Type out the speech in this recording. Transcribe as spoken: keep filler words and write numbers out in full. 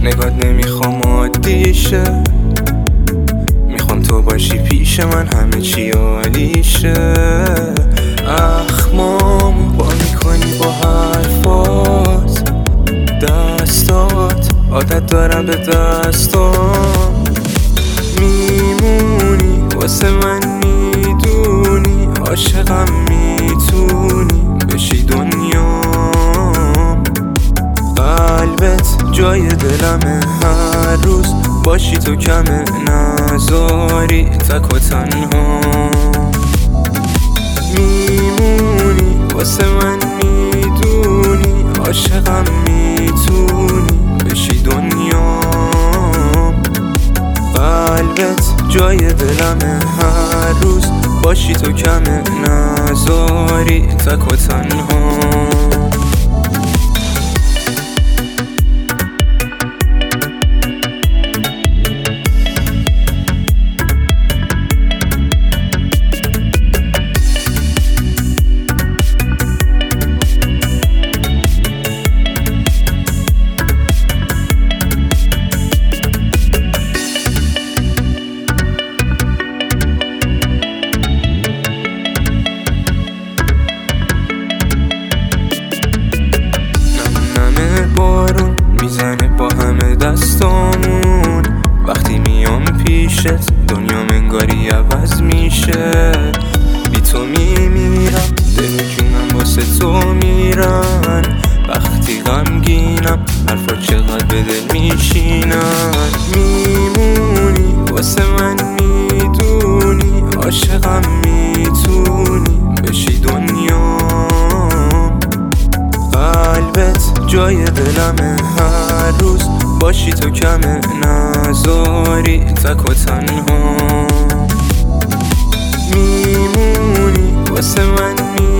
نگات نمیخوام عادیشه، میخوام تو باشی پیش من همه چی عالیشه. اخمامو با میکنی با حرفات، دستات عادت دارم به دستام. میمونی واسه من میدونی، عاشقم میتونی بشی دنیام. قلبت جای دلمه، هر روز باشی تو کمه، نذاری تک و تنها. میمونی واسه من میدونی، عاشقم میتونی بشی دنیام. قلبت جای دلمه، هر روز باشی تو کمه، نذاری تک و تنها. بارون میزنه با همه دستامون، وقتی میام پیشت دنیا منگاری عوض میشه. بی تو میمیرم، دل و جونم واسه تو میرن. وقتی غمگینم حرفا چقدر به دل میشینن. میمونی واسه من میدونی، عاشقم میتونی بشی دنیام. قلبت جای دلمه، هر روز باشی تو کمه، نذاری تک و تنها. میمونی واسه من میدونی،